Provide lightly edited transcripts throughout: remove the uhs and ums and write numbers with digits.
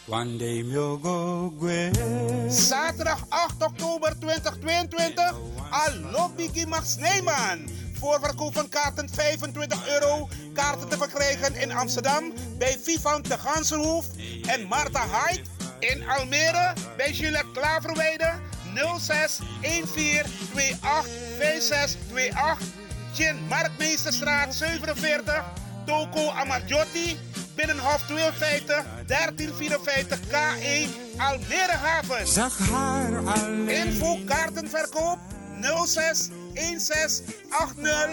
Zaterdag 8 oktober 2022. Alobigi Max Neyman. Voorverkoop van kaarten €25. Kaarten te verkrijgen in Amsterdam bij Vivant de Gansenhoef en Marta Hyde. In Almere bij Gillette Klaverweide 06 14 28 5628. Gin Marktmeesterstraat 47. Toko Amarjotti. Binnenhof 52 1354 K1 Almere Haven. Info kaartenverkoop 06 16 80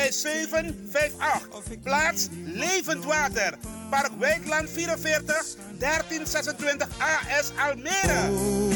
5758. Plaats Levend Water. Park Wijkland 44 1326 AS Almere.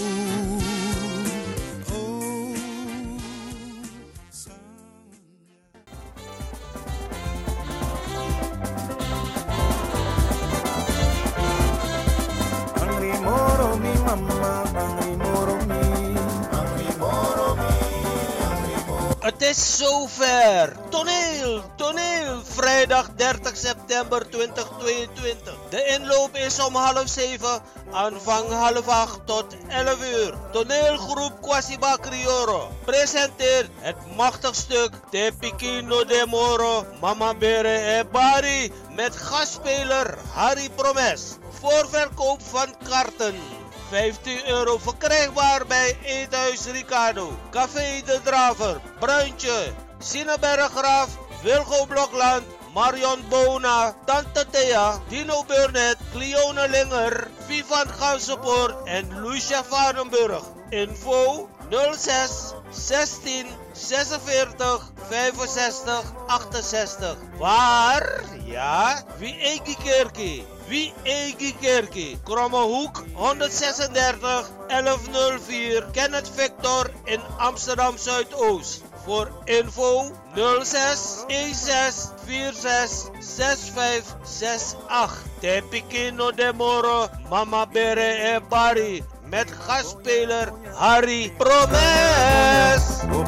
Het is zover. Toneel. Vrijdag 30 september 2022. De inloop is om 6:30. Aanvang 7:30 tot 11:00. Toneelgroep Kwasiba Crioro presenteert het machtig stuk Te Pikino de Moro Mama Bere e Bari met gastspeler Harry Promes. Voorverkoop van kaarten. €15 verkrijgbaar bij Eethuis Ricardo, Café de Draver, Bruintje, Sinneberggraaf, Wilgo Blokland, Marion Bona, Tante Thea, Dino Burnett, Cleone Linger, Vivant Gansenpoort en Lucia Varenburg. Info 06 16 46 65 68. Waar? Ja, Wie Egi Kerkie, Krommehoek 136 1104 Kenneth Victor in Amsterdam Zuidoost. Voor info 06 16 46 65 68. Te Pikino de Moro Mama Bere e Bari met gastspeler Harry Promes.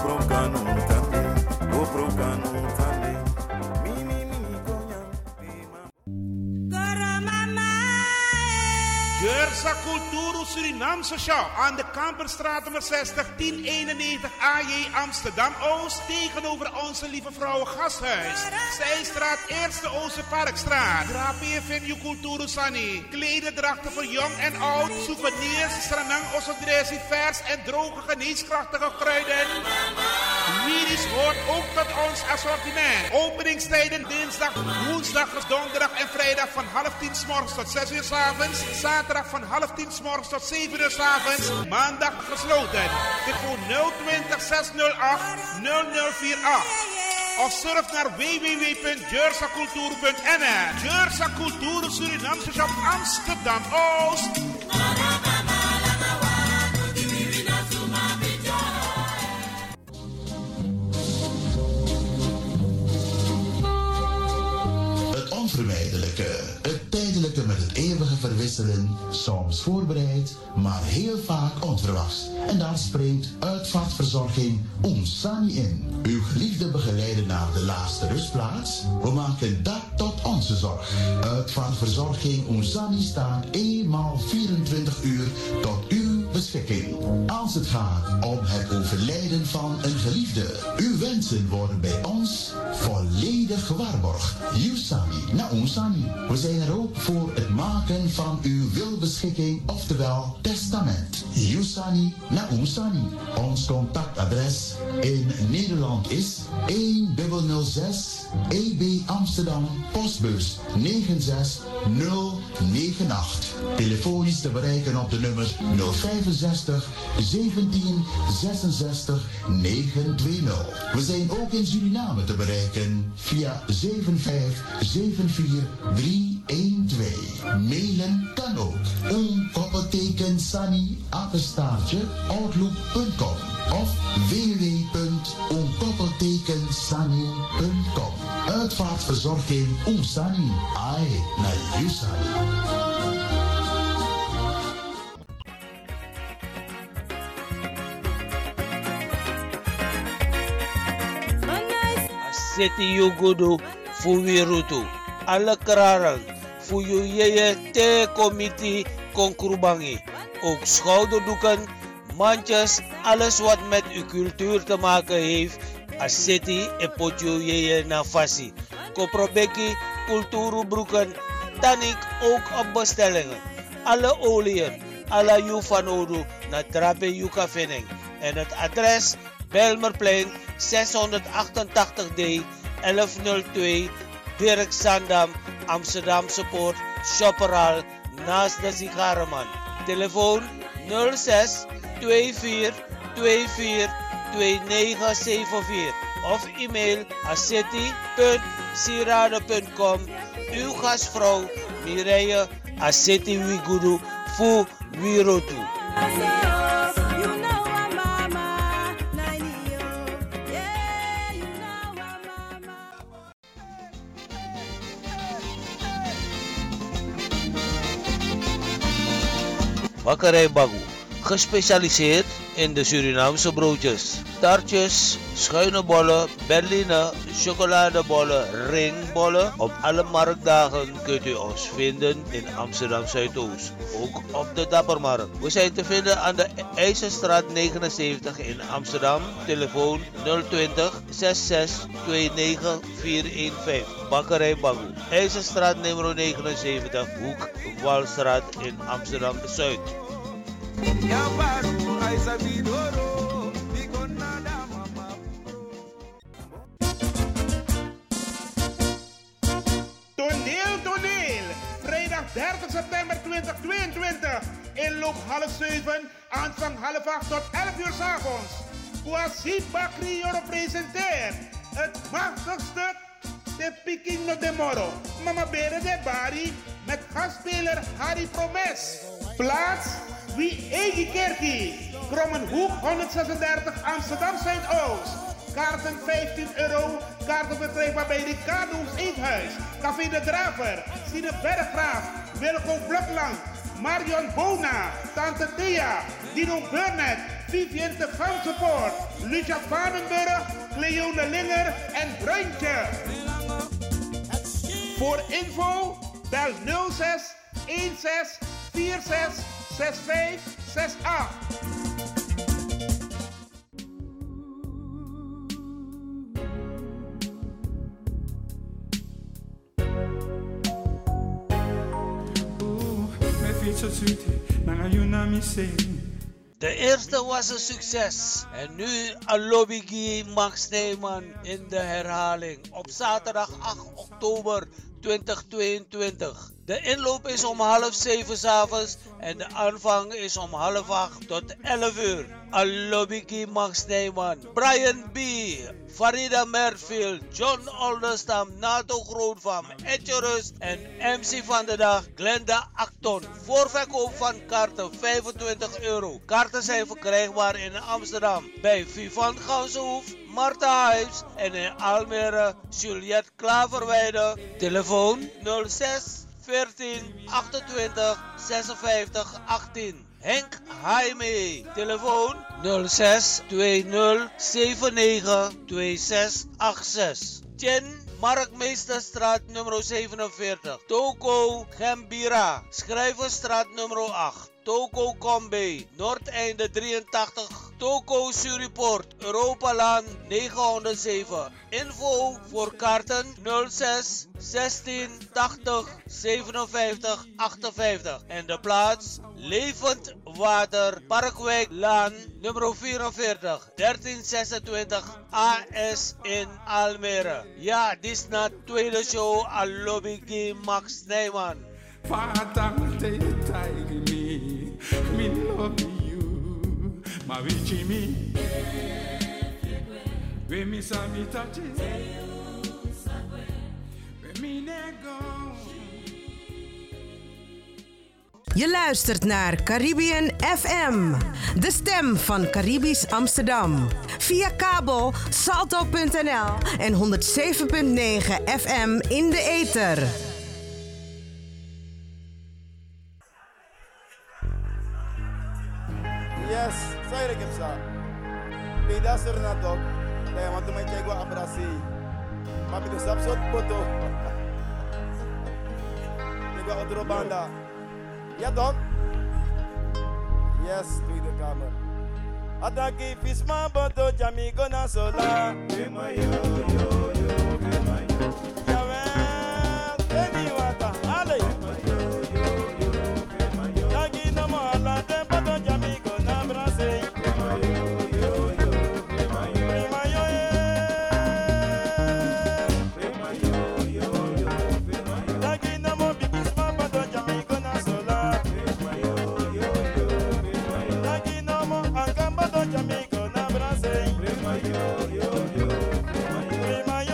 Geursa Culturo Surinaamse Shop aan de Kamperstraat nummer 60 1091 AJ Amsterdam Oost tegenover Onze Lieve Vrouwen Gasthuis. Zijstraat 1e Oosterparkstraat. Drapie Venue Culturo Sani. Klederdrachten voor jong en oud. Souvenirs, Sranang Osodresi vers en droge geneeskrachtige kruiden. Miris hoort ook tot ons assortiment. Openingstijden dinsdag, woensdag, donderdag en vrijdag van 9:30 's morgens tot 6:00 's avonds. Zaterdag van 9:30 's morgens tot 7:00 's avonds. Maandag gesloten. Telefoon 020 608 0048. Of surf naar www.jeursacultuur.nl. Jeursa Cultuur Surinaamse Shop Amsterdam Oost. Het onvermijdelijke, het tijdelijke met het eeuwige verwisselen, soms voorbereid, maar heel vaak onverwachts. En daar springt uitvaartverzorging Oensani in. Uw geliefde begeleiden naar de laatste rustplaats? We maken dat tot onze zorg. Uitvaartverzorging Oensani staat eenmaal 24 uur tot uw beschikking. Als het gaat om het overlijden van een geliefde. Uw wensen worden bij ons volledig gewaarborgd. Yusani na Oensani. We zijn er ook voor het maken van uw wilbeschikking, oftewel testament. Yusani na Oensani. Ons contactadres in Nederland is 1006 EB Amsterdam, postbus 96098. Telefonisch te bereiken op de nummers 065 17 66 920. We zijn ook in Suriname te bereiken via 7574 312. Mailen kan ook. Onkoppelteken Sani @outlook.com of www.onkoppeltekensani.com. Uitvaartverzorging Oensani. Ai na Yusani. City Yugudu Fuwirutu. Alle kraran. Fuyu yeye te committee kon krubangi. Ook schouderdoeken, mandjes, alles wat met uw cultuur te maken heeft. Aseti en potjo je na fasi. Koprobeki, cultuurbroeken, tanik ook op bestellingen. Alle oliën, alle Jufanodu, na Trape Jukafening. En het adres Belmerplein 688D 1102 Dirk Sandam, Amsterdamse Poort, Shopperal, naast de Sigarenman. Telefoon 06 24 24 2974 of e-mail aseti.sirade.com. Uw gastvrouw Mireille Aseti Wigudu Fu Wirotu. Bakkerij Bagu, gespecialiseerd in de Surinaamse broodjes, taartjes, schuine bollen, berline, chocoladebollen, ringbollen. Op alle marktdagen kunt u ons vinden in Amsterdam Zuidoost, ook op de Dappermarkt. We zijn te vinden aan de IJzerstraat 79 in Amsterdam, telefoon 020 66 29 415. Bakkerij Bagu, IJzerstraat nummer 79, hoek Walstraat in Amsterdam Zuid. Toneel. Vrijdag 30 september 2022. Inloop 6:30, aanvang 7:30 tot 11 uur 's avonds. Kwasi Bakri presenteert het machtigste de Peking no de Moro. Mama Bere de Bari met gastspeler Harry Promes. Plaats Wie Egi Kerkie. Krommenhoek 136 Amsterdam Zuidoost. Kaarten €15. Kaarten verkrijgbaar bij Ricardo's Eethuis. Café de Draver. Sine Berggraaf. Wilco Blokland. Marion Bona. Tante Thea. Dino Burnett. Vivian de Gamsepoort. Lucia Vanenburg. Cleone Linger en Bruintje. Voor info bel 06 16 46 65 68. De eerste was een succes en nu Alobigi Max Neyman in de herhaling op zaterdag 8 oktober 2022. De inloop is om 6:30 's avonds en de aanvang is om 7:30 tot 11 uur. Alobigi Max Neyman, Brian B., Farida Merfield, John Olderstam, Nato Grootvam, Etje Rust en MC van de dag Glenda Acton. Voorverkoop van kaarten €25. Kaarten zijn verkrijgbaar in Amsterdam bij Vivan Gansenhoef, Marta Huis en in Almere Juliette Klaverweide. Telefoon 06 14 28 56 18. Henk Jaime. Telefoon 06 20 79 2686. Tjen Marktmeesterstraat nummer 47. Toko Gembira. Schrijverstraat nummer 8. Toko Combe. Noordeinde 83. Toko Suriport. Europalaan 907. Info voor kaarten 06 16 80 57 58. En de plaats Levend Water Parkwijk Laan nummer 44 1326 AS in Almere. Ja, dit is na tweede show Alobigi Max Neyman. Me love you, my wichi me. We me sa mi tachi, we me nego. Je luistert naar Caribbean FM, de stem van Caribisch Amsterdam. Via kabel salto.nl en 107.9 FM in de ether. Yes, saya lagi sa. Beda Surinadok, saya mau main cego abrasi. Tapi tu sapsot foto. Cego otro banda. Ja toch? Yes, Tweede Kamer. Ataki visma boto jami gona sola. Jawel, eni wata, ale. Taki no mo ala de boto jami gona brase. Prima yo Taki no mo bibisma boto jami gona sola. Taki no mo angamba do jami gona brase. Prima yo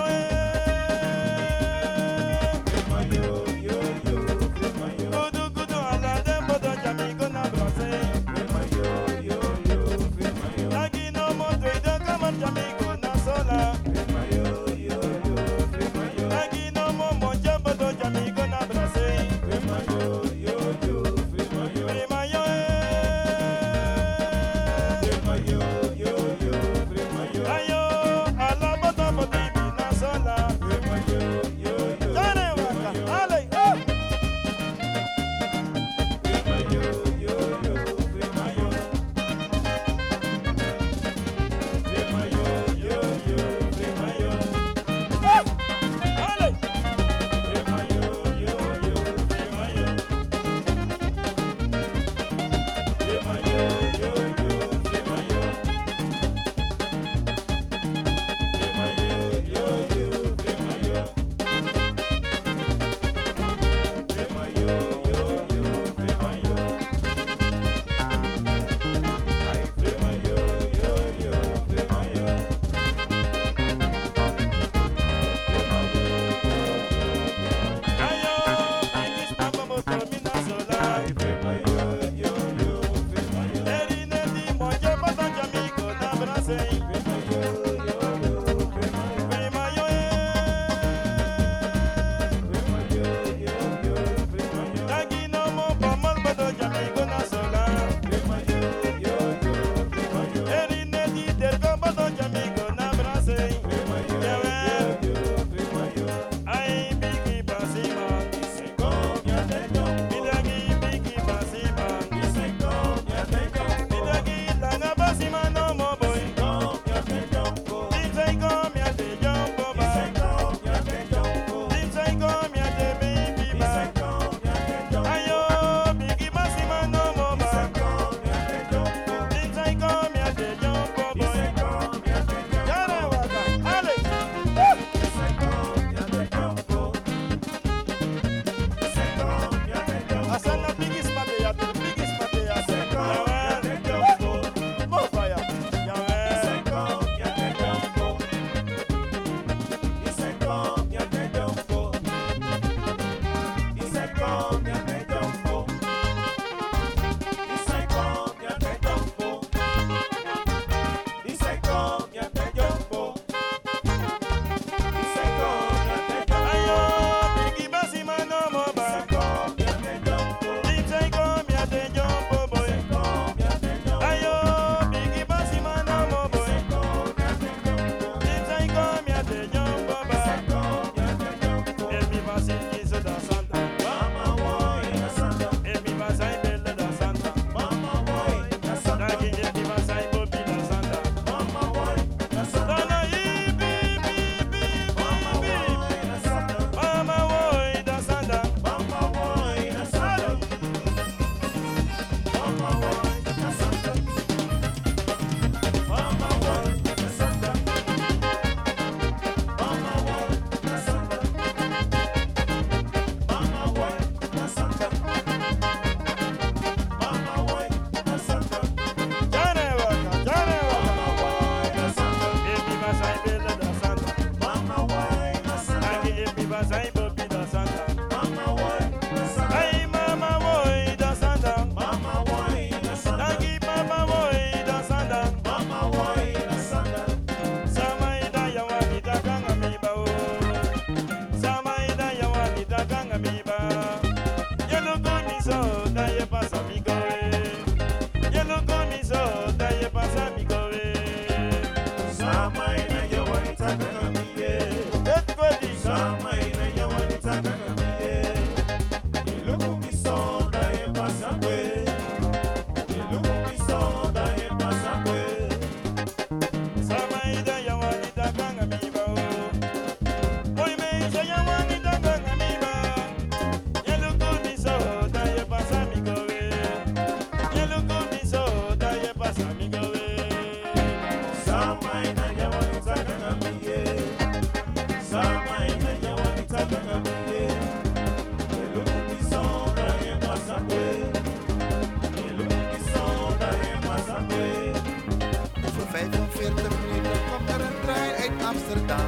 Rotterdam.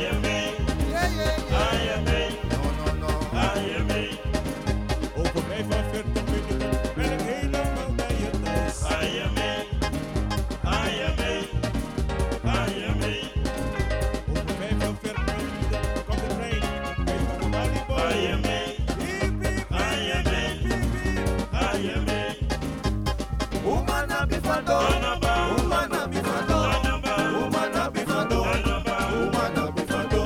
Over 45 minuten ben ik helemaal bij je thuis. Over 45 minuten komt de trein. Bij Paramaribo. Hiep, hiep, Umana bifado, umana bifado, umana bifado, umana bifado.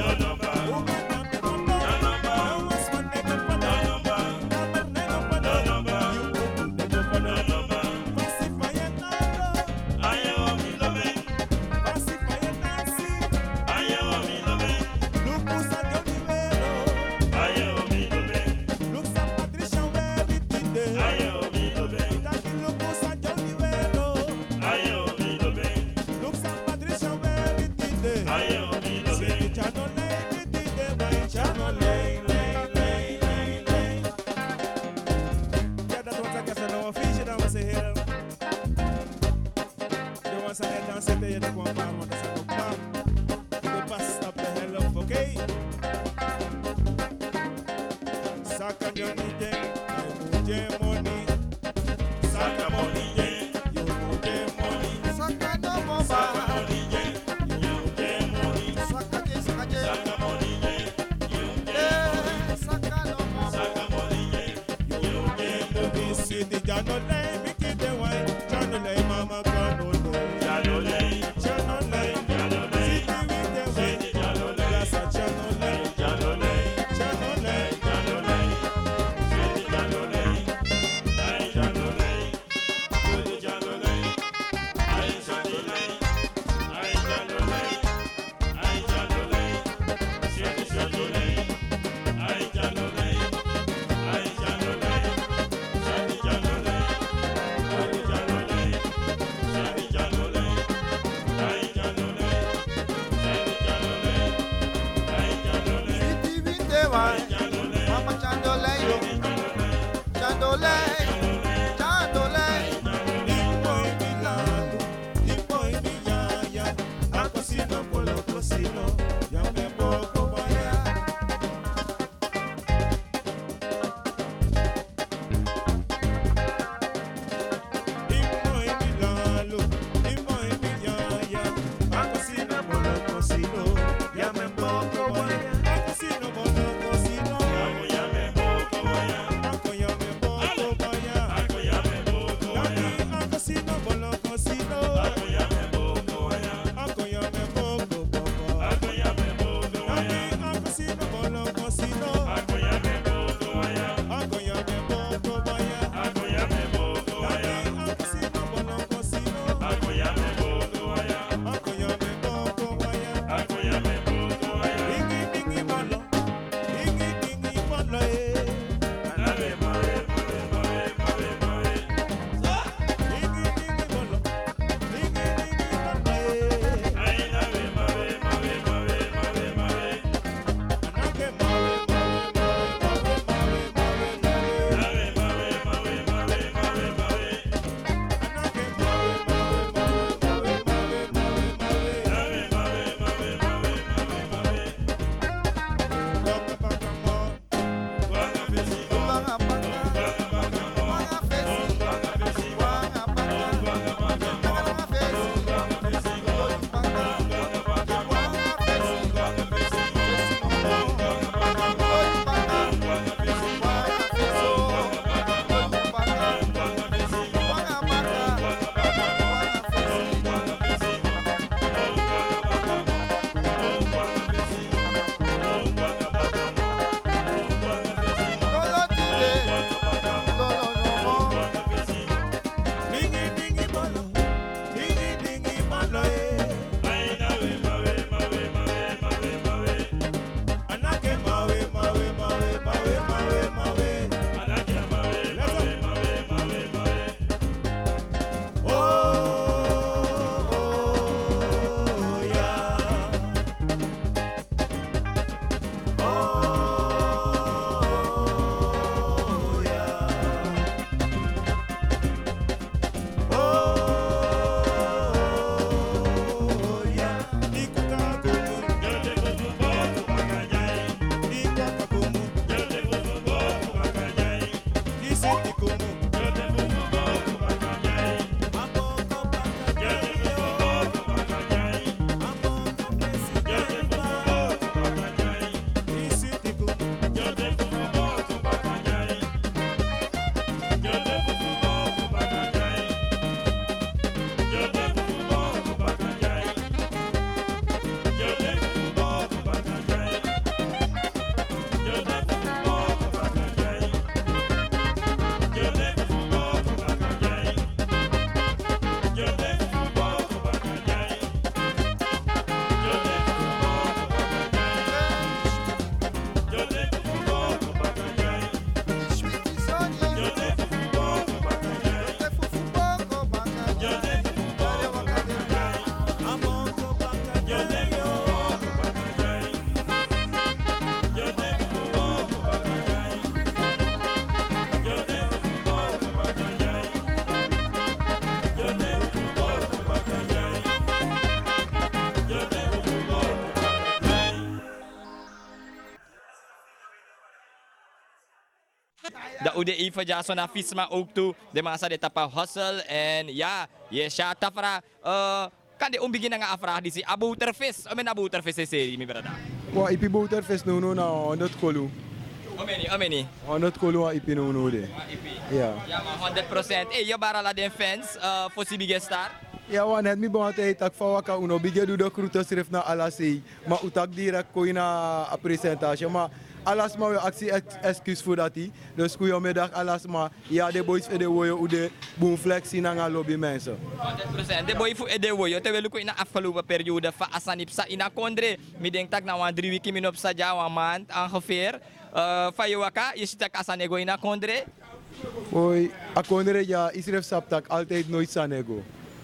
de UDI van Jason na Fisma ook toe. De massa de tapa hustle en ja, je sha tafra. Kan de begin nga afvraag die si Abu Tervis, omen Abu Tervis is serie mi brada. Wa ipi Boutervis no na 100 kolu. Omeni. 100 kolu a ipi no de. Ja. Ja, maar 100%. Hey, je bara la den fans voor si bige star. Ja, want het mi bon te tak fa waka uno bige do de kruto schrift na alasi, maar utak direct ko na a presentatie, maar alas maar we actie excuus voor dat die. Dus goedemiddag alas maar ja de boys voor de woyo u de boom flexie na lobby mensen. 100%. De boy voor de woyo terwijl ik in de afgelopen periode van asanipsa in akondre. Mi denk tak na 3 weken min op sa ja maand ongeveer. Van je waka je zit tak asanego in akondre. Oi, akondre ja isref saptak altijd nooit sanego.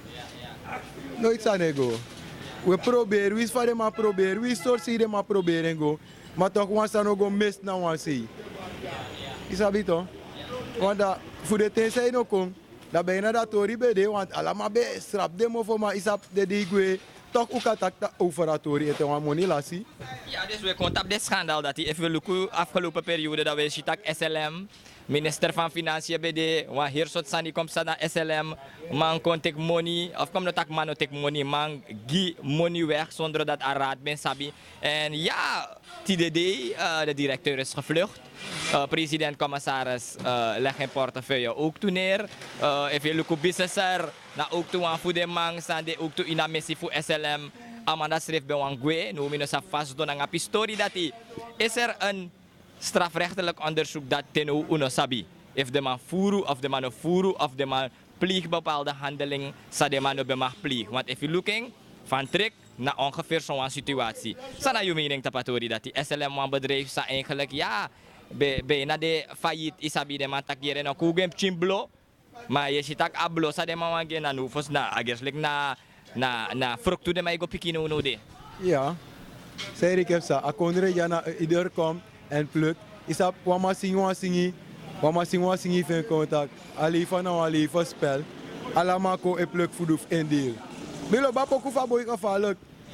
Nooit sanego. We proberen, we van maar proberen, we soort zie maar proberen go. Maar toch was dan ook een mist naar wat zie. Is dat toch? Want dat voor de tenzij nog kom, dat ben je dat tori bij de, want allemaal bij strap demo voor maar is dat de digwe. Toch ook attack dat overatorie het een money lassie. Ja, dus we komt op dit schandaal dat hij even de afgelopen periode dat we ziet SLM. Minister van Financiën bij de, waar hier soort sani komt naar SLM, man kon take money, of kom dat man take money, man gi money weg zonder dat er raad ben sabi. En ja, TDD, de directeur is gevlucht. President-commissaris legt een portefeuille ook toe neer. Even luku businesser, na ook toe aan voor de man, staan ook toe in een missie voor SLM. Amanda schreef bij Wangwe, nu minus vast doen aan een pistori dat hij. Is er een strafrechtelijk onderzoek dat ten uno sabi. Of de man voeren, of de man voeren, of de man pleeg bepaalde handeling, sa de man op mag pleeg. Want if you looking van trek naar ongeveer zo'n situatie. Sana je mening tapatori dat die SLM een bedrijf sa eigenlijk ja, bijna de failliet isabi de man takjeren na kugem chimblo. Maar je ziet ook ablo sa de man wangen na nufos na agerslik na fructu de mij go pikino no de. Ja. Zeg ik heb sa, akondre ja na ieder komt en pluk. Is dat wama singi van contact. Ali van nou ali van spel. Allemaal ko e pluk voor doef en deel. Bilo ba poku fa boy gevaarlijk.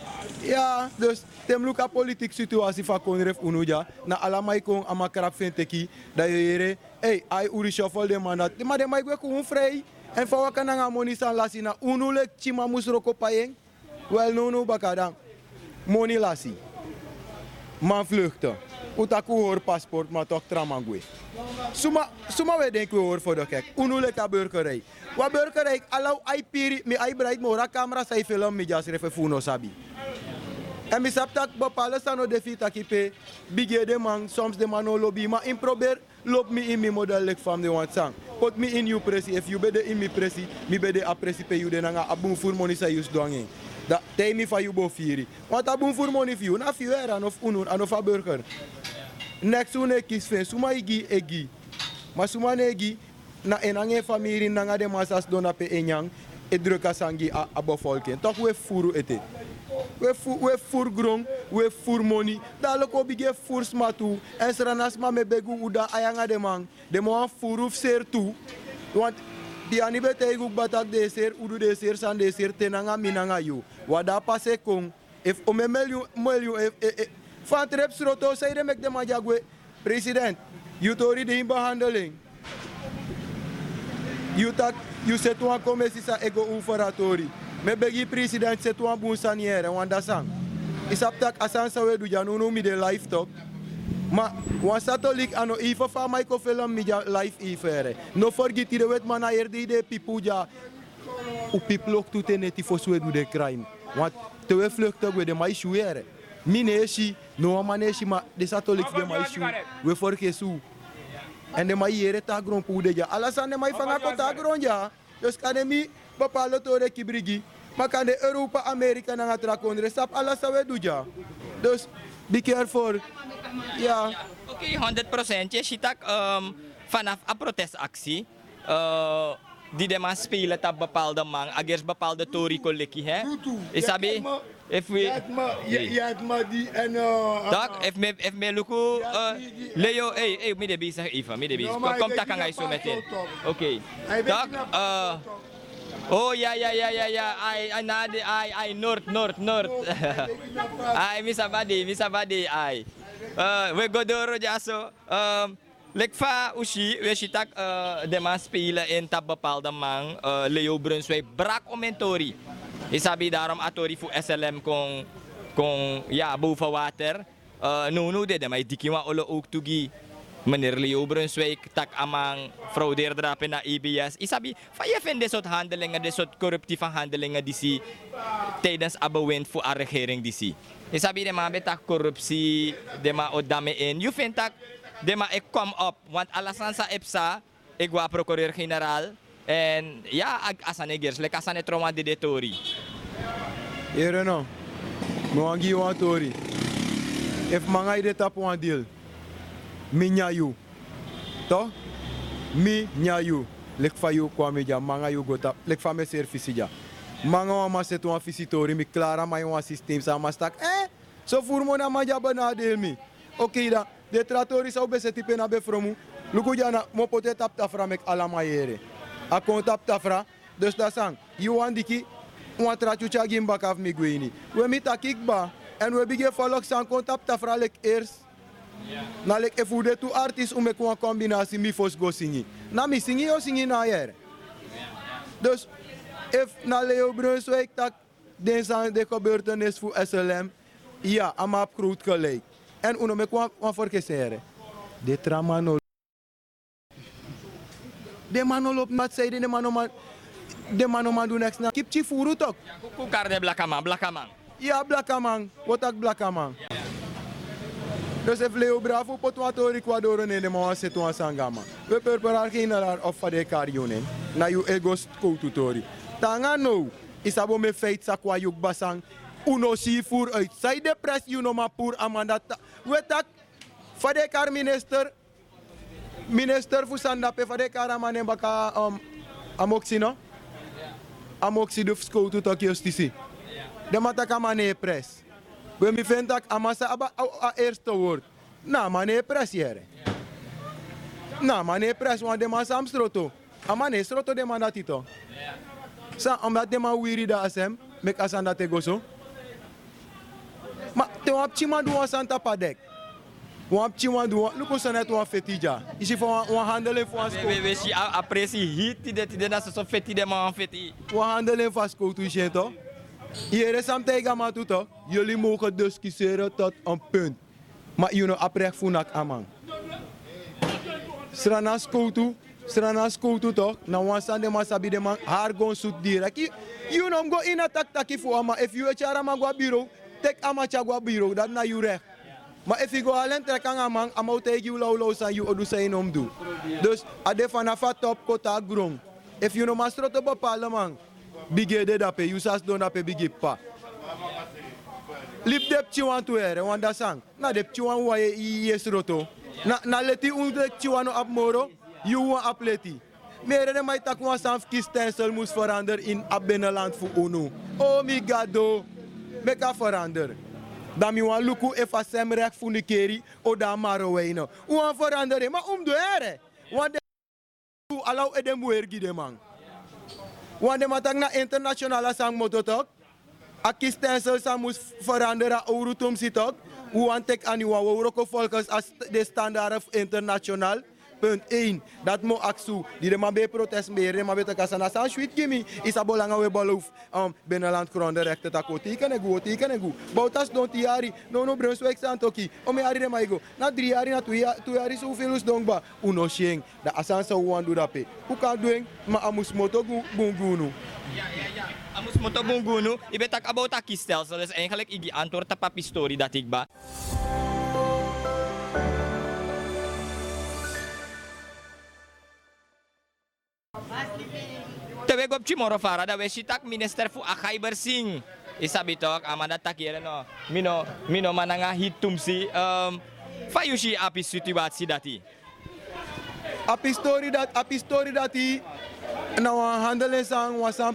Ja, dus tem luka politiek situatie van konref unuja. Na allemaal kon ama krap vind ik dat je here. Hey, ai uri shuffle de man dat. Maar de mai go gewoon vrij. En van wakan nga money san lasi na unulek chima musroko payeng. Wel no bakadang. Money lasi. Man vluchten. Utaku hoor paspoort, maar toch tramangwe. Suma we denken we hoor voor de kijk. Unuleka burgerij. Wat burgerij, allow ai piri, mi ai bright mora camera sai film mi jas refe funo sabi. En mi saptak bepaalde sano defi takipe, bigge de man, soms de man no lobby, maar in probeer loop mi in mi model lek van de want sang. Put me in you presi, if you bede in mi presi, mi bede apresi pe you de nanga abun fur money sa use doangeng. Dat tij mi van you bofiri. Want abun fur money for you, na fier anof unur, anof a burger. Next one kies fen, suma egi. Maar suma negi, na enange familie nanga de masas dona pe enyang, e druka sangi a bevolking. Toch we furu ete. We fur grong, we fur money. Dadelijk ook bige fur smatu. En sranas ma me begu uda ayanga de man. De man furuf ser tu. Want die anibe tegen batak de ser, udu de ser, san de ser, tenanga minanga you. Wada passe kong. If ome melju, van trepsroto, zei de mek de majagwe. President, you tori de in behandeling. You set one commissie sa ego ufaratori. Me begi president set one boon saniere, wanda sang. Isap tak asan sa we du janunu mi de live talk. Ma wan satolik ano ifa fa microfilm mi ja live ifere. No forget de wet man ayer de pipuja. U piplok tu teneti fo so du de crime. Want te we vluchten we de mai shuere. Mineshi, no maneshi ma de satolik de mai shu. We forke su. En de mai yere ta gron pude ja. Alasan de mai fanga ko ta gron ja. Dus kan mi bepaalde tore kibrigi. Maar kan de Europa, Amerika na ngatra kondre sap alasa we du ja. Dus be careful. Ja. Oké, 100%. Je ziet ook vanaf een protestactie. Die de man spelen op bepaalde man. Agers bepaalde tori koleki hè. Isabi? If we die en tak, if me luku Leo, hey, me de bezig even, me de bezig. Kom tak aan zo meteen. Oké. Tak, oh ja. Ai Noord. Ai misabadi ai. We go door jaso. Lekva ushi, we shitak de man spelen in tab bepaalde man Leo Brunswijk brak om mentori. Isabi daarom atori voor SLM kon ja boven water. No de maar dikiwa olo ook toegi. Meneer Leo Brunswijk tak amang fraudeerder op na EBS. Isabi, van je vindt dit soort handelingen, dit soort corruptieve handelingen die zie tijdens abbewind voor de regering die zie. Isabi de man betak corruptie, de man odame in. Je vindt dat de man ik kom op, want alasansa epsa, ik was procureur-generaal en ja, asane gers, like asane trauma de detori. Here no, me wan give one story. If mangai de tap one deal. Mi nya you, to? Mi nya you. Lek fa you kwa mi ja, manga you go tap. Lek fa me service ja. Manga wa ma set wan visitori, mi klara ma wan systeem sa ma stak. So voor mo na ma ja benadeel mi. Oké da, de tratori sa ube setipe na be fromu. Luku ja na, mo pote tap tafra mek ala ma yere. A kon tap tafra, dus da sang. You wan diki, wan trachucha gimba kaf mi gweni. We mi takik ba, en we bige follow sang kon tap tafra lek eerst. Na lek if de two artists om ek een combinatie mi fos go singi. Na mi singi o singi na hier. Dus if na Leo Brunswijk tak den de gebeurtenis voor SLM, ja, amap groot gelijk. En uno me kwam verkeseren. De tramano. De mano op mat zei de mano man doen niks na. Kip chi furu tok. Kukar de blakaman. Ja, blakaman. Wat ak blakaman. Dus if Leo Bravo potwatori Ecuador ne de man set wan sangama. We preparar general of de karionen. Na you egos koututori. Tanga no. Isabo me feit sakwa yuk basang. Uno si voor uit. Zij de pres you no ma pour amanda. We tak fade kar minister voor sandape fade kar amane baka amoxino. Amoxi de skoutu tak justitie. De mataka mane pres. We mi vindt dat amasa aba a eerste woord. Na mane pres hier. Na mane pres want de man sam stroto. Amane stroto de man datito. Sa omdat de man wiri da asem, mek asanda te goso. Ma te wap chima duwa santa padek. Wap chima duwa, luko sanet wan fetija. Isi voor wan handelen voor asko. We si apresi hit de na so feti de man feti. Wan handelen voor asko tu jento. Hier is am tega matuto. Jullie mogen discussiëren tot een punt. Maar jullie oprecht voenak amang. Strana skoutu toch? Na wansan de masabi de man haar gon zoet direct. You know go in attack taki voor ama. If you chara man go bureau, tek ama chagwa bureau. Dat na you recht. Maar if you go alleen trek aan amang, ama take you low san you odu say nom do. Dus ade vanaf top kota grong. If you know master to bepalen man. Bigge de dape, you sas don dape bigge pa. Lip dep chiwan tu ere, wanda sang. Na dep chiwan wa yes roto. Na leti de chiwan op moro, you wan apleti. Mere de mai tak wan sam kistensel moest veranderen in ab binnenland voor UNO. Oh my god, meka veranderen. Dan mi wan luku efa semrek funikeri o da maro weino. Wan veranderen, maar do ere. Wan de allow edem wergi de man. Want de matak na internationale sang mototok. A kistensel sang moest veranderen Eurotum sitok. Want tek aan uw Euroko volgens als de standaard internationaal. Punt 1. Dat mo aksu. Die de man bij protest meer. De man bij te kasana sang sweet gimme. Is a bolanga we beloof. Binnenland gronde rechten tako. Teken en go. Boutas don tiari. No Brunswijk santoki. Ome ari de maigo. Na 3 jaar na 2 jaar zoveel us dongba. Uno sheng. Da asansa wan do dape. Hoe kan doen? Maar amus moto gungunu. Ja. Amus moto gungunu. Ik ben tak about a kistelsel. Dus eigenlijk ik antwoord op papi story dat ik ba. Tewe gop chimoro fara da we sitak minister fu akai bersing. Isabi tok amanda takire no. Mino mananga hitumsi fayushi api situatie dati. Api story dati na wan handelen sang wasan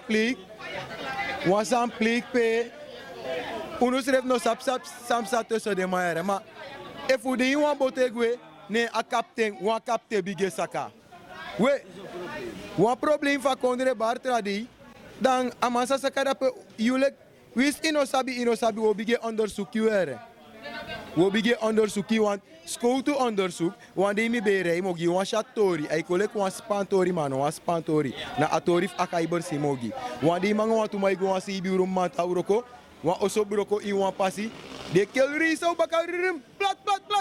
plik pe unus ref no sap tussen de maere maar if u de wan botegwe ne a kapten bige saka we wan probleem van kondre bar tradi dan amasa saka da pe yulek wis ino sabi wo bige onderzoek yuere We beginnen onderzoek, want school onderzoek, want die mi berei mogi wan shatori, ai kolek wan spantori man, wan spantori, na atorif akaiber si mogi. Want die man want to mai wan si biuro mata uroko, wan oso buroko i wan pasi, de kelri so bakarim, plat.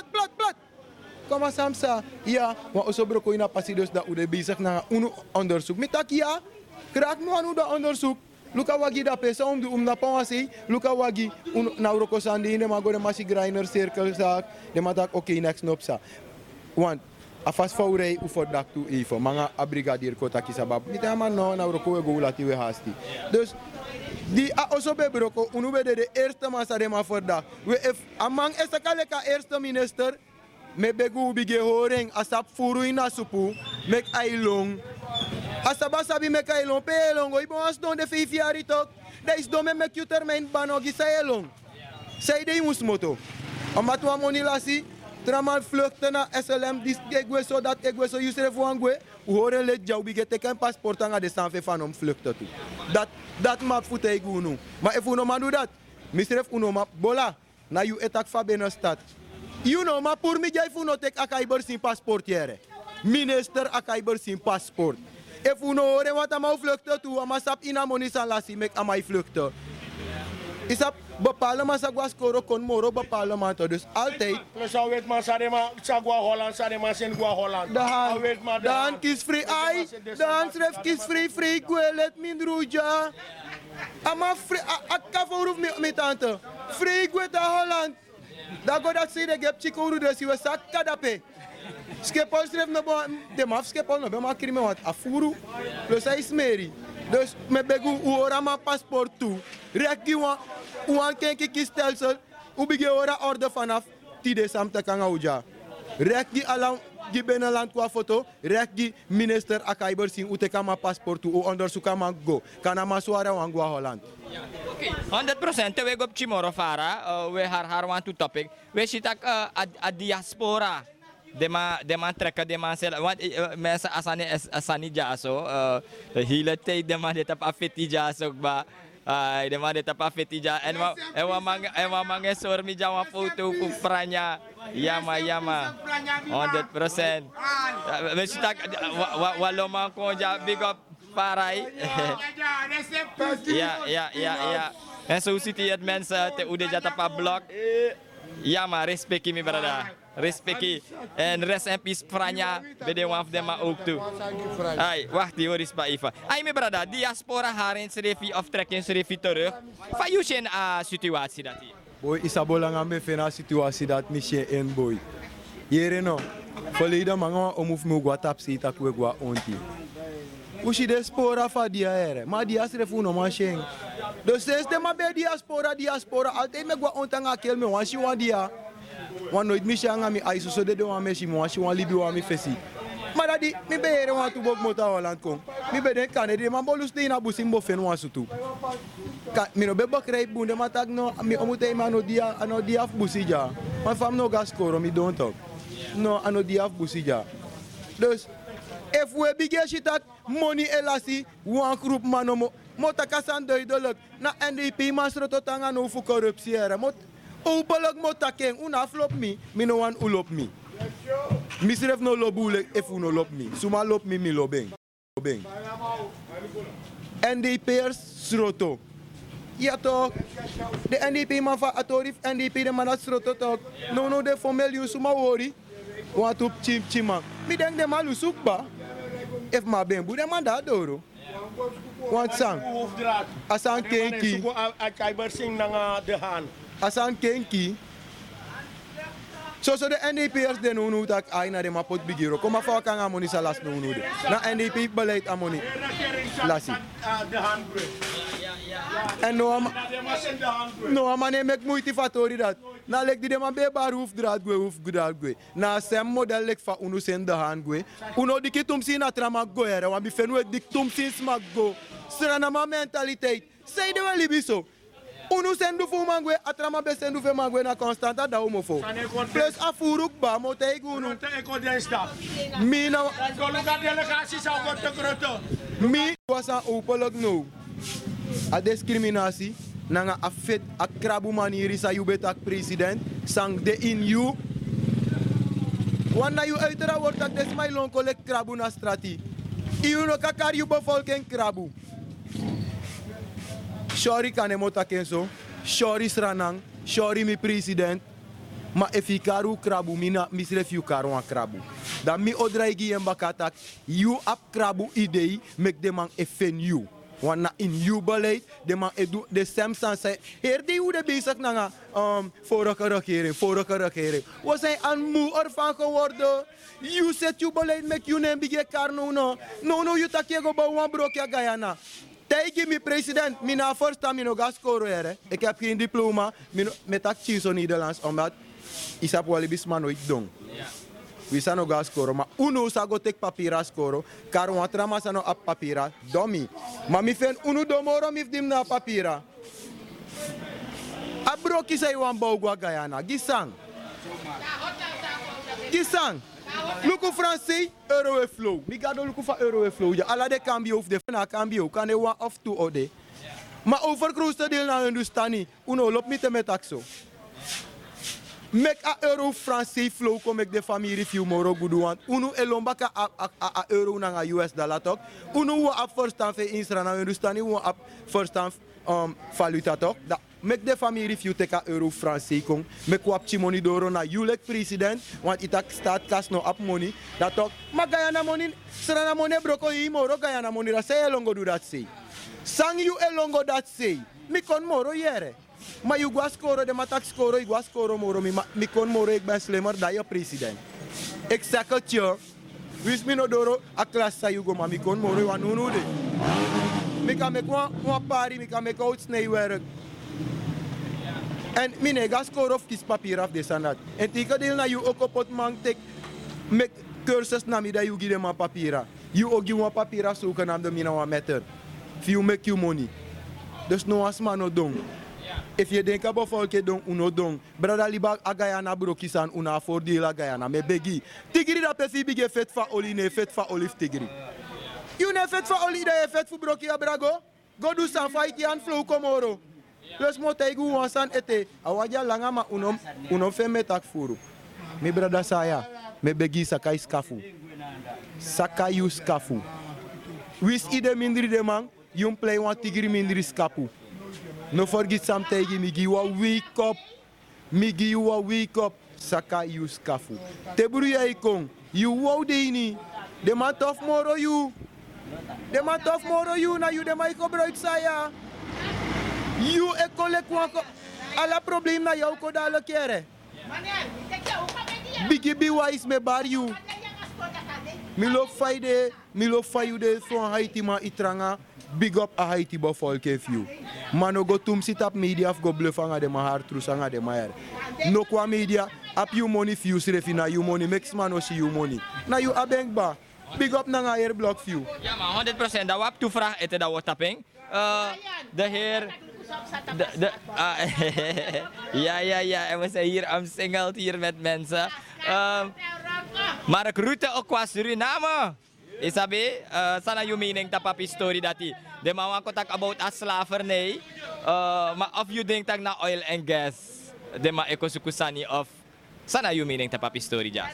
Kom maar Samsa, ja, wan oso buroko ina pasi dus dat ude bezig na unu onderzoek. Mitak ja, krak nu anu da onderzoek. Luka wagi da pesa om na pawasi, luka wagi na uroko sandi ne magore masi grinder circle sak, de matak oké next nopsa. Want afas faurei u for dak tu ifo, manga abrigadier kota kisabab. Nita man no na uroko we go lati we hasti. Dus die a oso be broko unu be de eerste masa de ma for dak. We if amang esakale ka eerste minister me begu bige horing asap furu ina supu, mek ailong. Asaba sabi me kailong pelong, oi bon as don de 5 jaar toch. Dat is dom met je termijn banogi sailong. Zij de mus moto. Omdat we money lasi, tramal vluchten naar SLM dis egwe so dat egwe so Yusuf Wangwe, u horen let jou bige teken paspoort aan de sanfe van om vluchten toe. Dat map voete ik nu. Maar if uno man doe dat, misref uno map bola na you etak fa benestad. You know maar pour mi jai funo tek akaiber sin paspoort jere. Minister akaiber sin paspoort. If we know wat aan vluchten toe, maar sap ina monisa lasi mek aan mij vluchten. Is dat bepaalde massa guascoro kon moro bepaalde manto, dus altijd. Plus al weet man sarema sagwa Holland, sarema sen gua Holland. Dan kies free ai, dan schrijf kies free kwe let min ruja. Ama free akka voor mi tante. Free kwe da Holland. Da go dat zie de gep chico dus je sak kadape. Skepol schreef no de maf skepol no be ma crime wat afuru plus hij smeri dus me begu ora ma paspoort toe rekki wan kenki stelsel u bige ora orde vanaf 10 december kan uja rekki alang gi beneland kwa foto rekki minister akaiber sin uteka ma paspoort toe onderzoeka ma go kana ma swara wan gwa Holland. 100% we go chimoro fara we har want to topic we sitak a diaspora de man trekken de man zelf want mensen asani jaso hele tijd de man dit op afeti jaso ba de man dit op afeti ja en wa mange sormi jawa foto ku pranya yama 100% we sitak walo man ko ja big up parai ja en zo ziet het mensen te ude jata pa blok yama respecti mi brada. Respecti en rest in peace Franja bede one of them ook toe. Ai, wacht die hoor is bij Iva. Ai me brada, diaspora haren serefi of trekken serefi terug. Van jou zijn situatie dat hier. Boy, isabola ngambe fena situatie dat misje in boy. Hier no. Verleden mango omuf me gwa tapsi tak we gwa onti. Ushi diaspora fa dia ere, ma dia serefu no machine. Dus sinds de ma be diaspora altijd me gwa ontanga kel me wansi wan dia. Wan nooit misje anga mi aiso so de wan meshi mo wansi wan libi wan mi fesi. Maar dat die, mi beere wan tu bok mota Holland kom. Mi be den Canada, man bolus de na busim bo fen wan sutu. Mi no be bakrai bunde matak no, mi omute ma no dia af busija. Man fam no gas koro mi don't talk. No ano dia af busija. Dus if we bigge shitak money elasi wan groep manomo mota kasan duidelijk na NDP masro totanga no fu corruptie era. Mot openlijk mota ken una flop mi no wan ulop mi. Misref no lobule if uno lop mi. Suma lop mi lobeng. NDP'ers sroto. Ja toch. De NDP man van Atorif NDP de man dat sroto toch. No de formel suma wori. Want op chima. Mi denk de man usukba. If ma ben bu de man dat doro. Want sang. Asan kenki. Asan kenki. So de NDP'ers de no tak ai na de mapot bigiro. Kom maar voor kan amoni salas no de. Na NDP beleid amoni. Lasi. En no man mek motivatori dat. Na lek di de man be bar hoef draad gwe. Na sem model lek fa unu sen de hand gwe. Uno dikitum si na trama go era. Wan bi fenu diktum si smak go. Strana ma mentaliteit. Sei de wel libiso. Unu sendu fu mangwe atrama be sendu fe mangwe na constanta da homofo. Plus afuruk ba motei gunu. Mi na mi was aan openlijk no. A discriminatie nanga afet a krabu manieri sa you betak president sang de in you wanna you uitera wordt dat des my lon collect krabu na strati you no kakar you bevolking krabu sorry kanemota kenso sorry sranang sorry mi president ma efikaru krabu mina misref you karu an krabu da mi odraigi en bakatak you ap krabu idei mek de man efen you wanna in you beleid de man edu de samsan say her die hoe de bezig nanga vorige regering we zijn aan moe ervan geworden you set you beleid mek you nem bige kar no you takiego ba wan brokja Guyana. Tegen me president, mina first time no gas scoren. Ik heb geen diploma, met acties in Nederlands, omdat ik heb wel eens man nooit doen. We zijn no gas scoren, maar uno sa go tek papira scoren, kar wan trama sa no ap papira, domi. Maar mi fen uno domoro mi dim na papira. Abroki say wan bouwa Guyana, gisang. Look at France, euro flow. Mi ga look for euro flow. Ja, alla de cambio of de na cambio kan de one of two ode. Maar over grootste deel naar Hindustani, uno loopt niet met taxo. Make a euro France flow kom ik de familie few moro good want uno elombaka a euro na US dollar tok. Uno wo up first time fe insra na Hindustani wo up first time valuta tok. Mek de familie few teka euro France kong. Mek wap chi money doro na you like president. Want itak start kas no up money. Dat talk. Ma Guyana money. Serana money broko hi moro Guyana money. Da say elongo do that say. Sang you elongo that say. Mi kon moro yere. Ma you gwa skoro de matak skoro. I gwa skoro moro. Mi kon moro ik ben slimmer da je president. Ik sekert je. Wis mi no doro a klas sa you go ma mi kon moro wan unu de. Mi kan mek wan pari. Mi kan mek out snijwerk. En mijn gas score of kies papier af de sanat. En tegendeel na you ook op het man tek met cursus na mi dat you give them papier. You ook give papier zoeken naar de mina meter. If you make you money. Dus no as man no dong. If you denk about volke dong uno dong. Brada liba a Guyana brokisan una voordeel a Guyana me begi. Tigri dat pefi bige vet fa oli ne vet fa olive tigri. You ne vet fa oli da vet fu broki a brago. Go do some fight and flow komoro. Dus mo teigu wansan ete awaja langa ma unom fe metak furu. Mi brada saya me begi sakai skafu. Sakai you skafu. Wis ide mindri de man yum play wan tigri mindri skapu. No forget some tegi mi gi wa wake up. Mi gi wa wake up sakai you skafu. Te buru ya ikong you wow de ini. De man tof moro you. De man tof moro you na you de mai ko broik saya. You e collect wanko ala probleem na jou ko dale kere. Bigi bi wise me bar you. Mi lo fay de from Haiti ma itranga big up a Haiti bo volke few. Mano go tum sit up media go bluff anga de ma hard trus anga de ma her. No kwa media up you money few srefina you money makes man o see you money. Na you a bank ba. Big up na nga air block few. Ja maar 100% dat wap toe vraag ete dat wat tapping. De heer ja, en we zijn hier omsingeld hier met mensen. Maar ik route ook qua Suriname. Isabe, sana you meaning dat papi story dat die. De man kon tak about as slavernij. Maar of you denk tak na oil and gas. De man eko sukusani of sana you meaning dat papi story ja.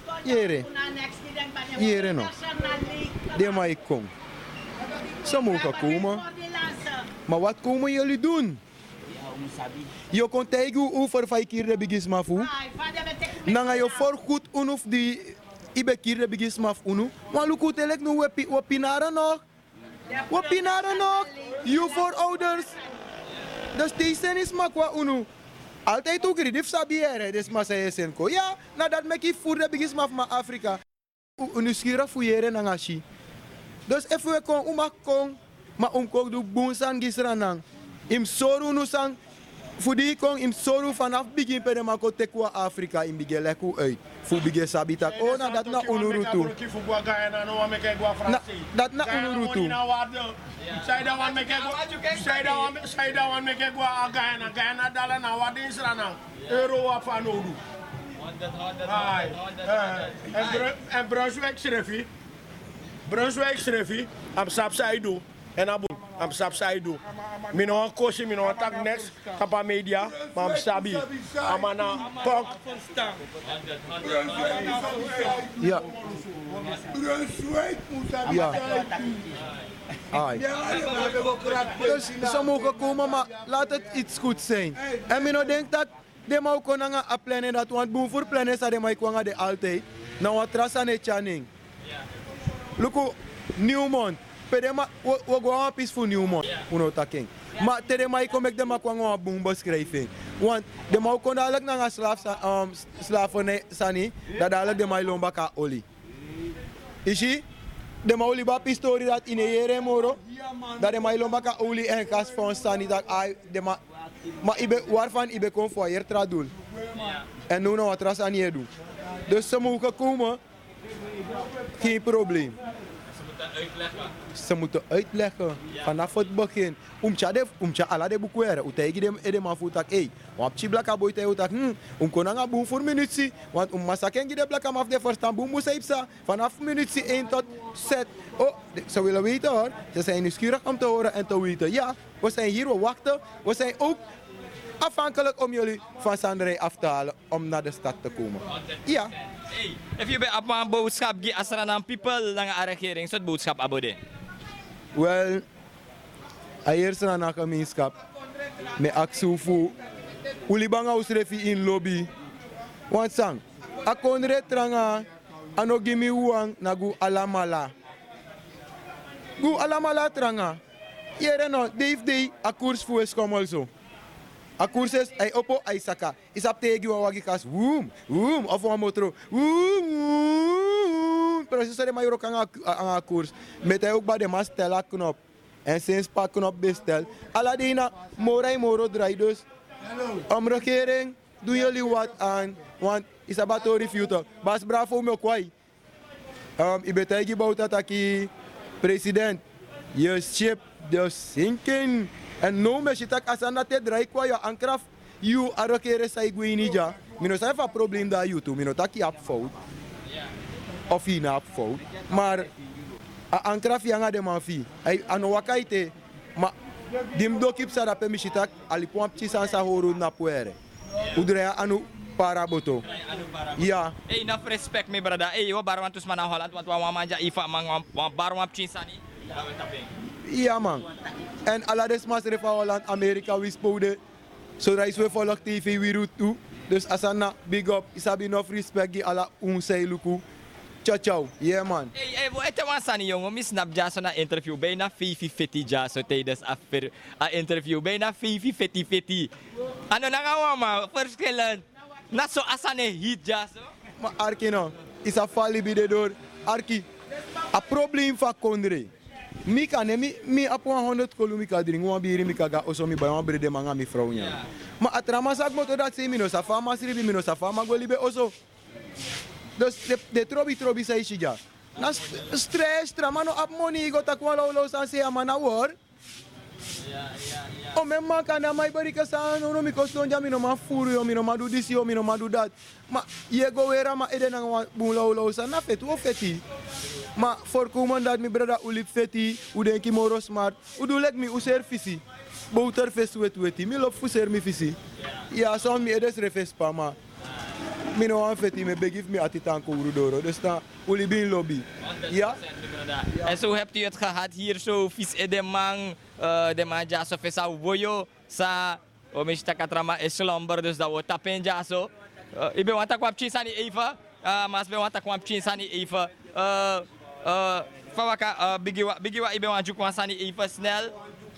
Jere no. De man ik kom. Ze mogen komen. Maar wat komen jullie doen? Je kon tegen over 5 keer de bigismafu. Dan ga je voor goed unuf die ibe keer de bigismaf unu. Maar look hoe telek nu we pinaren nog. We pinaren nog. Je voorouders. Dus deze is maar qua unu. Altijd ook redif sabiere. Dus maar zei senko. Ja, nadat mek je voor de bigismaf maar Afrika. Unu schira fuyere nangashi. Dus even we kon umak kon. Maar omkok doe boonsan gisranang. Im soru nu sang. Fudi kong im soru vanaf begin per de mako tekwa Afrika in bige leku uit. Fu bige sabitak. Oh na dat na unurutu. Dat na unurutu. Say that one make it go a Guyana. Guyana dollar na wat is ranang. Euro af aan odu. En Brunswijk schreef. Brunswijk schreef. Am sapsaidu. En abon. am sap saidu. Mi no kosi, mi no tak next, kapa media, maar am sabi. Amana pok. Ja. Ja. Ai. Dus ze mogen komen, maar laat het iets goed zijn. En ik denk dat de mau kon gaan plannen dat, want boem voor plannen is dat de mai kwanga de altijd. Nou wat trasa ne channing. Luku Newmont. Pedema we gaan peaceful Newmont. Uno taking. Maar tere mai kom ik de ma kwanga boem beschrijving. Want de mau kon dadelijk naar slaven sani, dat dadelijk de mai lomba ka oli. Ishi? De mauli ba pistori dat in ere moro. Dat de mai lomba ka oli en kas van sani dat ai de ma. Maar waarvan ibe kon voor hier tradul. En nu nog wat ras aan je doen. Dus ze mogen komen. Geen probleem. Ze moeten uitleggen. Vanaf het begin. Umtja ala de bukwere. Utegi dem edema futak. Hey, wapchi blaka boy te utak. Konanga boom voor minutie. Want masakengi de blaka maf de verstaan boom musaipsa. Vanaf minutie 1 tot set. Oh, ze willen weten hoor. Ze zijn nieuwsgierig om te horen en te weten. Ja, we zijn hier, we wachten. We zijn ook afhankelijk om jullie van Sanderij af te halen om naar de stad te komen. Ja. Hey, if je bij een boodschap geeft als er aan people naar de regering, zo'n boodschap abode? Wel, eerst naar de gemeenschap. Met aksufu. Ulibanga usrefi in lobby. Want sang, akondre tranga, anogimi uang nagu alamala. Gu alamala tranga. Hier no, Dave a koers voor is kom also. A koers is ay opo ay saka. Isap tegi wa wagikas woom of wa motro. Precies de mayor kan a koers. Met hij ook bij de mas tella knop. En sinds pak knop bestel. Aladina moro draai dus. Regering, doen jullie wat aan? Want is about to refute. Bas bravo me kwai. Ik ben tegen bout dat aki president. Je ship de sinking. En no me shitak asana te draai kwai ankraf. You arakere sai guinija. Mino sai fa probleem da you tu. Mino taki ap fout. Of ina ap fout. Maar ankraf yanga de manfi. Ai ano wakaite. Ma dim do kip sa da pe mi shitak alipuam chisansa horu na puere. Udrea anu paraboto. Ja. Hey, enough respect me brother. Hey, wa barwan tus mana Holland want wa manja ifa man barwan chinsani. Ja man. En alades mas refa Holland Amerika wispode. Zodra is we volg TV we route toe. Dus asana big up. Isabi enough respect gi ala unsei luku. Ciao ciao. Yeah man. Hey, wo ete wan sani jongen, mi snap jaso na interview bijna 50-50 jaso tijdens after interview bijna 50-50. Ano na nga ma verschillend. Na so asane hit jaso. Maar Arki no, is a fali bide door. Arki, a probleem van Kondre. Mi kan mi apo 100 kolumika drink, wan biri mi kaga oso mi bayan brede manga mi vrouw nya. Maar atrama sak moto dat se mi no safa masribi mi no safa magolibe oso. Dus de trobi sai shija. Na stress tramano ap money go takwa lo san se amana war. O me maka na mai bari ka sa no mi kosto nja mi no ma furu yo mi no ma do this yo mi no ma do that. Ma ye go era ma ede na bu lo san na fetu o feti. Ma voorkomen dat mi brada ulip feti, u denki moro smart. U do lek mi user fisi. Bouter fes weti. Mi lop fuser mi fisi. Ja, so mi edes refes pa ma. Mi no an feti me begif mi atitan ko urudoro. Dus na uli bin lobby. Ja? En zo hebt u het gehad hier zo vis de man jaso fesa woyo sa o mista katrama eslomber dus dat we tapen jaso. Ibe wanta kwap chinsani even. Mas be wanta kwap chinsani even. Fawaka bigiwa ibe wanju kwansani even snel.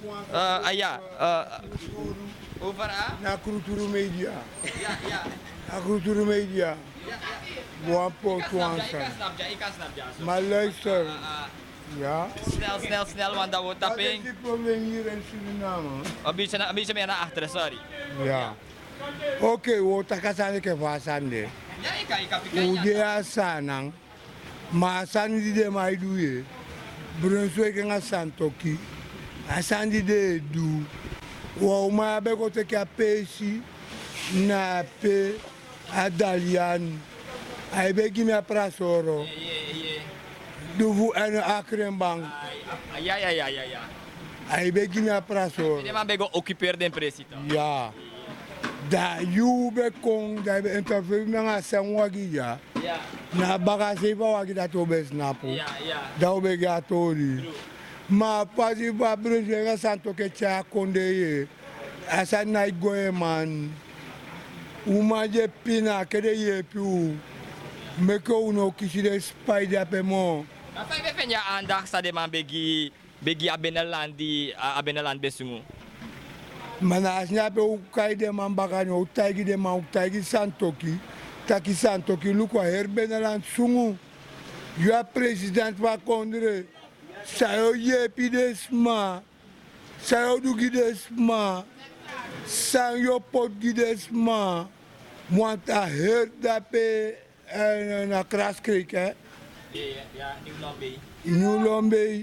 Over na kulturu media. Ja. Na cultuur media. Buat potuansa. Ik kan snap ja. Maar luister. Ja. Snel, want dat wordt tapping. Wat is het probleem hier in Suriname? Een beetje meer naar achteren, sorry. Ja. Oké, we takasane ke vasande. Ja, ik kan pikir. Ude asanang. Maar asandi de mai duye. Brunswick nga santoki. Asandi de du. Wa ma be ko te ka pesi. Na pe adalian ay begi me prasoro duvu en akrembang ja Hij begint aan praten. Je bent occupeerd in president. Ja. Da you be kong da be interview na san wagi ja. Ja. Na bagage ba wagi dat obe snapu. Ja. Da obe gatori. Ma pasi ba brunje ga santo ke cha konde ye. Asa na goe man. Uma je pina ke de ye pu. Me ko uno kisi de spider pe mo. Maar vijf vind je aandacht sa de man begi abeneland besungu. Mana asnya pe u kai de man bagani u taigi de man u taigi santoki. Taki santoki lukwa herbeneland sungu. Yo president wa kondre. Sa yo yepi desma. Sa yo dugi desma. Sa yo pot desma. Mwanta herda pe na Kras Creek hè. Ja, New Lombe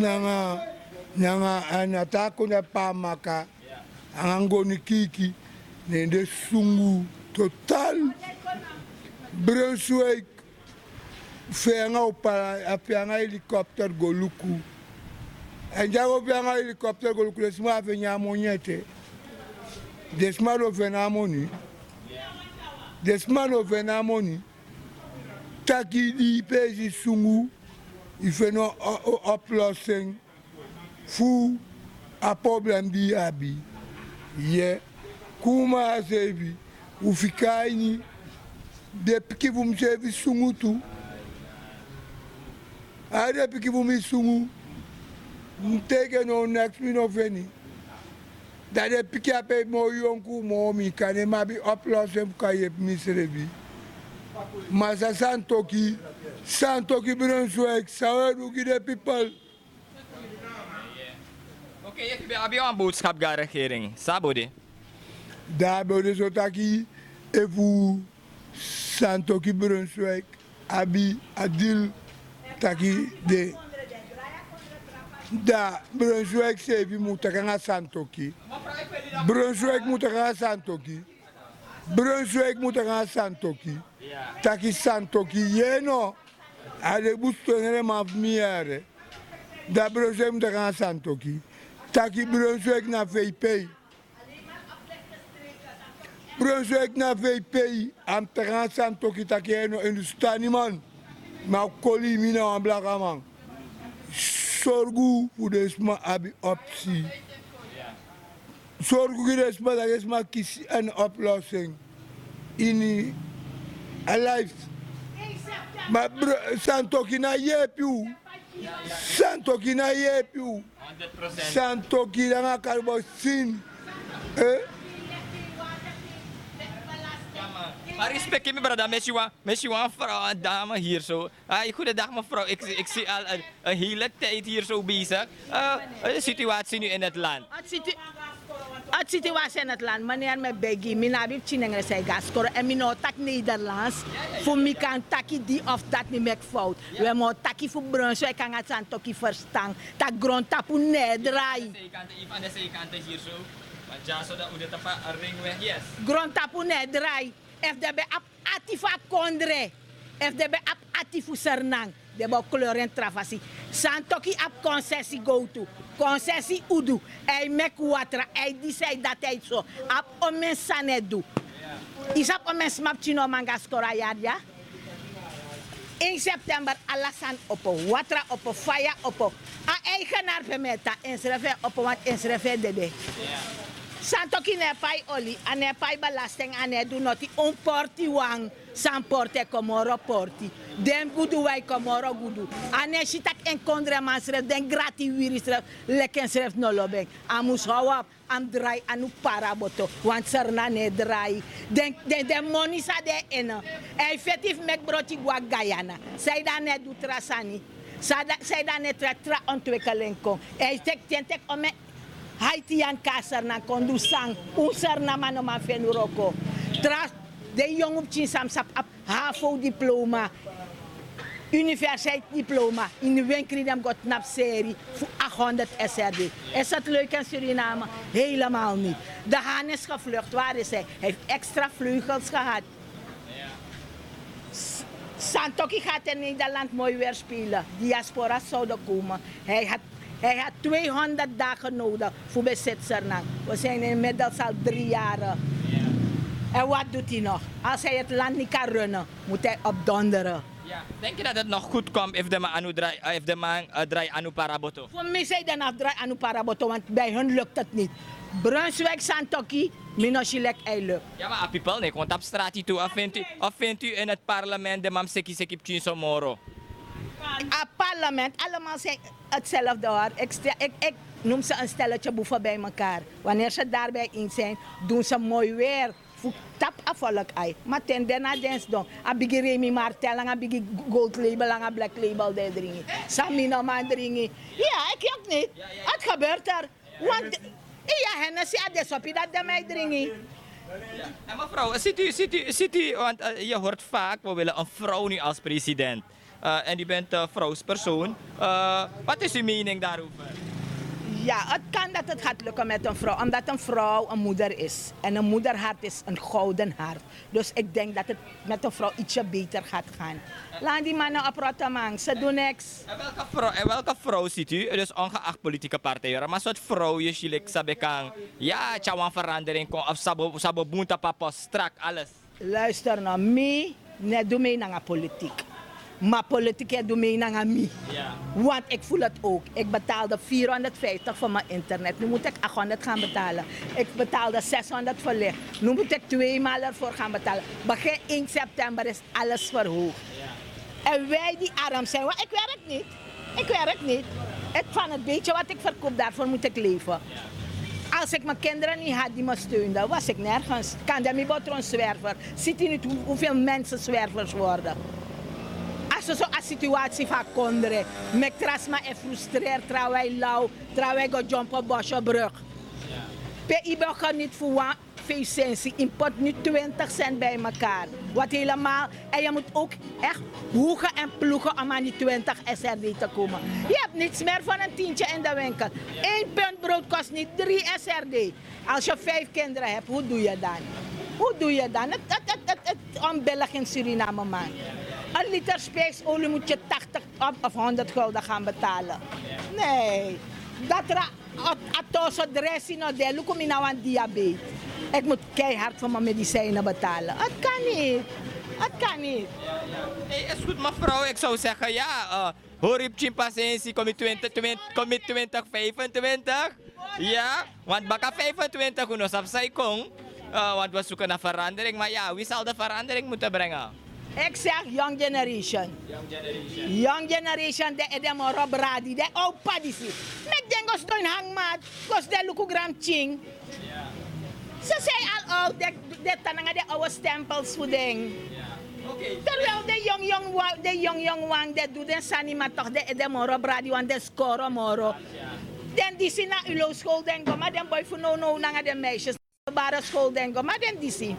nanga anatako na pamaka. Angoni kiki nende sungu total. Brunswick fenga opala apianga helikopter goluku. En jago pianga helikopter goluku desma venya monyete. Desma no venamoni. Desma no venamoni. Taki di pezi sungu. Ife no oplossing. Fu a problem di abi. Ye, kuma azevi, ufikaini, de piki vumsevi sungu tu. Ade piki vumi sungu, mteke no next me no veni. Da de piki ape mo yonku mo mi kane mabi oplossing kaye misrevi. Masa santoki Brunswick, saweru gide people. Oké, heb je een boodschap aan de regering? Sabode? Daar bode zo taki evu Santoki Brunswick, abi adil taki de. Da Brunswick sevi mutakanga Santoki. Brunswick mutakanga Santoki. Brunswick mutakanga Santoki. Taki Santoki yeno. Ade bustonere mafmiere. Da Brunswick mutakanga Santoki. Taki Brunswick na VP. Brunswick na VP. Am terrain Santoki taki eno industani man. Ma koli mina an blaka man. Sorgu voor desma abi optie. Sorgu voor desma dat desma kies een oplossing. In a life. Maar Santoki na yepu. Santoki na yepu. 100%. Santoki na kalbo sin. Maar respect me brada, met je een vrouw, een dame hier zo. Goedendag mevrouw, ik zie al een hele tijd hier zo bezig. De situatie nu in het land. Het situatie in het land, meneer me begi, mina bib chinengre say gaskoro en mino tak Nederlands. Voor mij kan taki die of dat niet meer fout. We moeten taki voor Brunswick kan het aan toki verstaan. Tak grond tapu nedrai. Aan de zijkant hier zo. Want ja, zodat we dit een ring weg, yes. Grond tapu nedrai. FDB ap atifa kondre. FDB ap atifu sernang. Debo kleur en travasi. Santoki ap concessie go to. Concessie udu. Hij mek watra. Hij die zei dat hij zo. Ap omen sanet do. Is ap omen smap chino manga skora ja? In september alasan oppo. Watra oppo. Fire oppo. A eigenaar pemeta. Inschrijven oppo. Want inschrijven dede. Santoki ne pai oli, ane pai belasting, ane do noti on porti wang, san porte komoro porti. Den gudu wai komoro gudu. Ane shitak en kondre mansref, den grati wirisref, leken sref no lobeng. Amus hawap, am drai anu paraboto, want serna ne drai. Den money sa de eno. Effectief mek broti gwa Guyana. Zij dan ne do trasani. Zij dan ne tra ontwikkeling kon. Tek ome Haitian kasar na kondusang usar na mano man fenuroko. Tras de jong op chinsam sap ap HAVO diploma. Universiteit diploma. In de winkel dem got nap serie voor 800 SRD. Is dat leuk in Suriname? Helemaal niet. De haan is gevlucht. Waar is hij? Hij heeft extra vleugels gehad. Santoki gaat in Nederland mooi weer spelen. Diaspora zouden komen. Hij Hij had 200 dagen nodig voor bezit Suriname. We zijn inmiddels al 3 jaar. En wat doet hij nog? Als hij het land niet kan runnen, moet hij opdonderen. Ja. Denk je dat het nog goed komt if de man draai anu paraboto? Voor mij zei dan draai anu paraboto, want bij hun lukt het niet. Brunswijk, Santoki, Minosjilek, ei lukt. Ja, maar people, nee, want op straat hier toe, of vindt u in het parlement de mam seki pchinso moro? Het parlement, allemaal zijn hetzelfde hoor. Ik noem ze een stelletje boeven bij elkaar. Wanneer ze daarbij in zijn, doen ze mooi weer. Tap afvalk ai. Maar ten daarna dance dan. Abigi Remy Martel, abigi gold label, en black label de drinken. Samina man drinken. Ja, ik ook niet. Het gebeurt er. Want ja, Hennessy had dus op dat de mij drinken. En mevrouw, ziet u, want je hoort vaak, we willen een vrouw nu als president. En u bent een vrouwspersoon. Wat is uw mening daarover? Ja, het kan dat het gaat lukken met een vrouw, omdat een vrouw een moeder is. En een moederhart is een gouden hart. Dus ik denk dat het met een vrouw ietsje beter gaat gaan. Laat die mannen oprotten, man. Ze doen niks. En welke vrouw ziet u, dus ongeacht politieke partijen, maar soort vrouw, je ziet sabekang, ja, tjouwan verandering, of sabo boonta papa, strak, alles. Luister naar mij, net doe mee naar politiek. Maar politiek doe mee naar mij. Ja. Want ik voel het ook. Ik betaalde 450 voor mijn internet. Nu moet ik 800 gaan betalen. Ik betaalde 600 voor licht. Nu moet ik 2 maal ervoor gaan betalen. Begin 1 september is alles verhoogd. Ja. En wij die arm zijn, want ik werk niet. Van het beetje wat ik verkoop, daarvoor moet ik leven. Ja. Als ik mijn kinderen niet had die me steunden, was ik nergens. Kan dat niet boter een zwerver. Ziet u niet hoeveel mensen zwervers worden? Als zo'n situatie van kondre, met trasma en frustreerd, terwijl lauw, terwijl ik jump op Bosjebrug. Pe ibe gaat niet voor 5 cent, import nu 20 cent bij elkaar. Wat helemaal, en je moet ook echt hoegen en ploegen om aan die 20 SRD te komen. Je hebt niets meer van een tientje in de winkel. 1 punt brood kost niet 3 SRD. Als je 5 kinderen hebt, hoe doe je dan? Het onbillig in Suriname, man. Een liter spijsolie moet je 80 of 100 gulden gaan betalen. Nee. Dat atoso dressing no de lukum in aan diabetes. Ik moet keihard voor mijn medicijnen betalen. Het kan niet. Nee, is goed mevrouw. Ik zou zeggen ja. Horib chimpasensi kom 2025. Ja, want baka 25 uno sap sai kong. Want we zoeken naar verandering. Maar ja, wie zal de verandering moeten brengen? Ik zeg young generation. Young generation, de moro bradi, de opa disi. Mek den gos doen hangmat, gos de luku gram ching. Ze zijn al oud, de tananga de oude stempels voor ding. Terwijl de young wang, de doet den sani maar toch de moro bradi, want de score moro. Den disi na ulo school dengo, maar den boy voor no nanga de meisjes. Bare school dengo, maar den disi.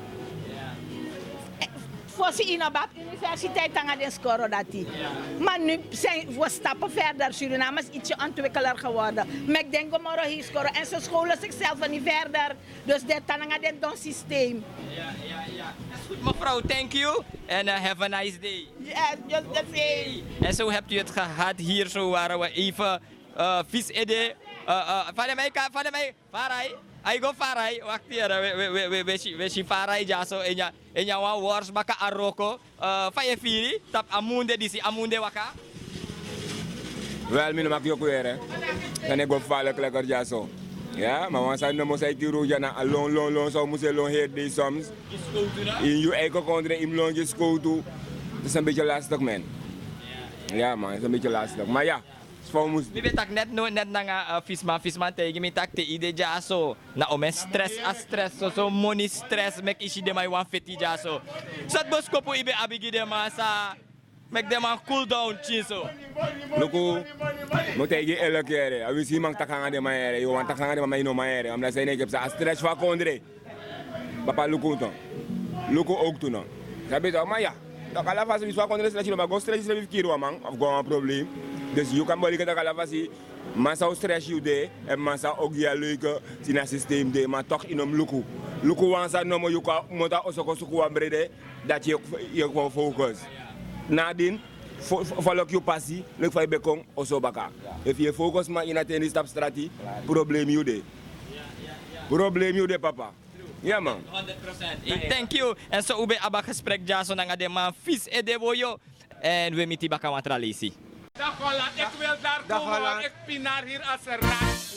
Voor ze in de universiteit hangen de score dat die. Maar nu zijn we stappen verder. Suriname is ietsje ontwikkelaar geworden. Maar ik denk dat we hier scoren. En ze scholen zichzelf niet verder. Dus dat hangen het don systeem. Ja. Dat is goed mevrouw, thank you. En have a nice day. Yes, just the same. En zo hebt u het gehad. Hier zo waren we even vis ede. Van mij, Farai. Ay go Farai, wacht hier, we zien Farai jaso en ja wan wars baka aroko, fa je fili, tap amunde disi amunde waka. Wel, mi no mak yok weer hè. Dan ik go vaarlijk lekker jaso. Ja, maar wanneer no mo sai kiru jana long zo moet je long heer die soms. In je eigen country in long je school. Het is een beetje lastig man. Ja man, het is een beetje lastig. Maar ja. Mi betak net na visman tegen mi tak te ide jaso na omen stress so money stress mek isi de mai wan feti jaso sat boskopu ibe abigi de masa mek de man cool down chinso luku mo tegi elke keer abi si mang takanga de mai yo wan takanga de mai no mai omdat zij ik heb sa stress van kondre papa luku to luku ook to no sabi to maar ja dat kala fasi bis van kondre stress maar go stress is kiru man of go een probleem. Dus je kan boliken dat kalavasi, massa stress je de en massa ook je leuke in het systeem de, maar toch in een luku wansa nomo je kan moet dat ook zo goed brede dat je gewoon focus. Nadien follow je passie, leuk van je bekong, oso baka. If je focus maar in het in stap strategie, probleem je de. Probleem je de papa. Ja man. 100%. Thank you. En zo ube abak gesprek jaso nanga de man vis e de boyo. En we miti baka matralisi. Dag Holland, ik wil daar komen, want ik pinaar hier als een rat.